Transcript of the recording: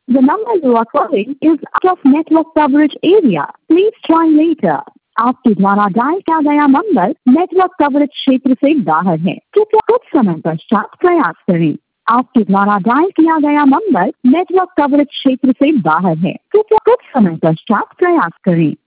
The number you are calling is out of network coverage area. Please try later. आपके द्वारा dial किया गया number network coverage क्षेत्र से बाहर है। कृपया कुछ समय पश्चात प्रयास करें। आपके द्वारा डायल किया गया नंबर नेटवर्क कवरेज क्षेत्र से बाहर है। कृपया कुछ समय पश्चात प्रयास करें।